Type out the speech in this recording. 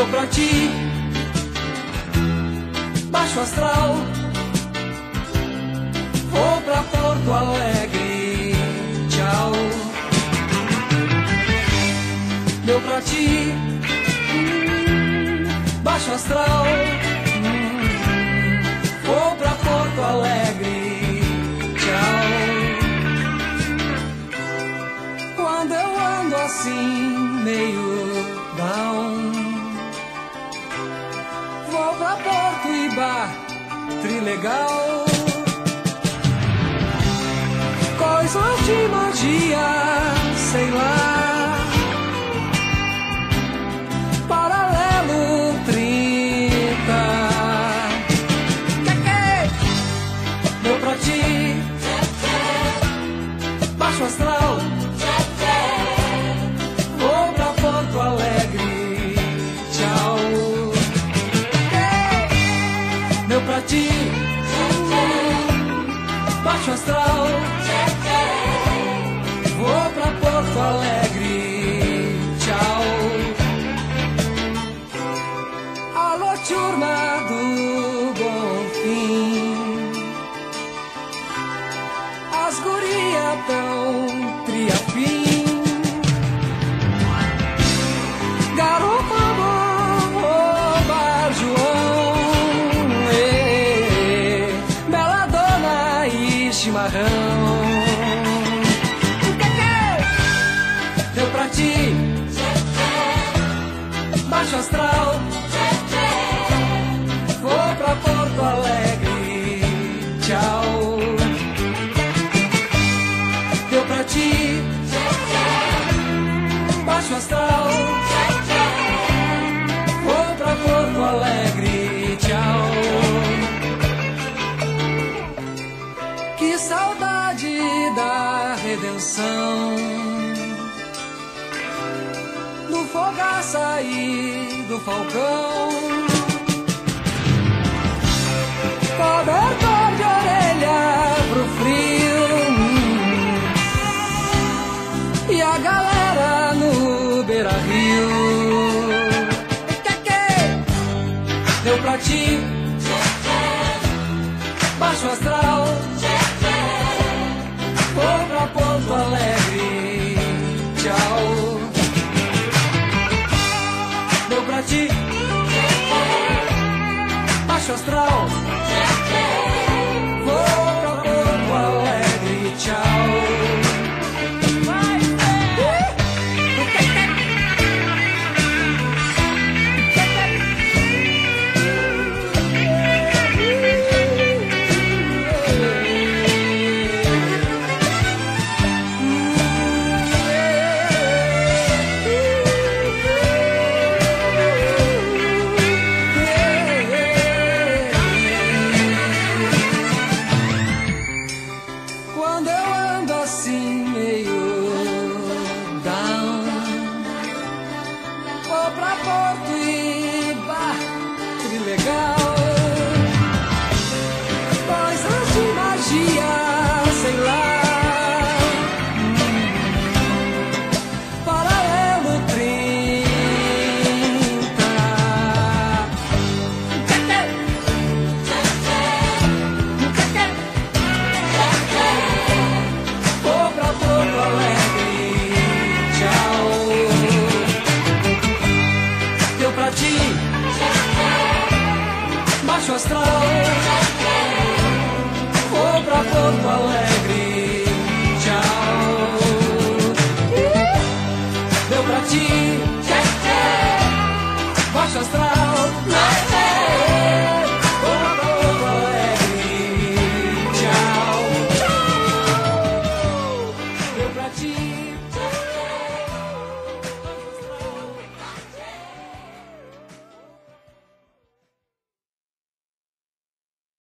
pra ti, baixo astral. Vou pra Porto Alegre, tchau. Deu pra ti, baixo astral. Vou pra Porto Alegre, tchau. Quando eu ando assim, meio down, vou pra Porto Iba, Trilegal. Coisas de magia, sei lá. Paralelo 30. Deu pra ti, baixo astral. Vou pra Porto Alegre, tchau. Deu pra ti, baixo astral. Vou pra Porto Alegre, tchau. Alô, turma do Bonfim, as gurias tão triafim. Garoto bom, bar João, bela dona e chimarrão. Deu pra ti, baixo astral. Vou pra Porto Alegre, tchau. Deu pra ti, baixo astral. Vou pra Porto Alegre, tchau. Que saudade da redenção, do Fogaça e do Falcão. Cobertor de orelha pro frio e a galera no Beira-Rio. Deu pra ti, baixo astral. Vou pra Porto Alegre, tchau. Deu pra ti, baixo astral. Vou pra Porto Alegre, tchau. Quando eu ando assim meio down, vou pra Porto Iba, Trilegal. Coisas de magia, sei lá. Paralelo 30. Vou pra Porto Alegre, tchau. Deu pra ti, baixo astral. Vou pra Porto Alegre.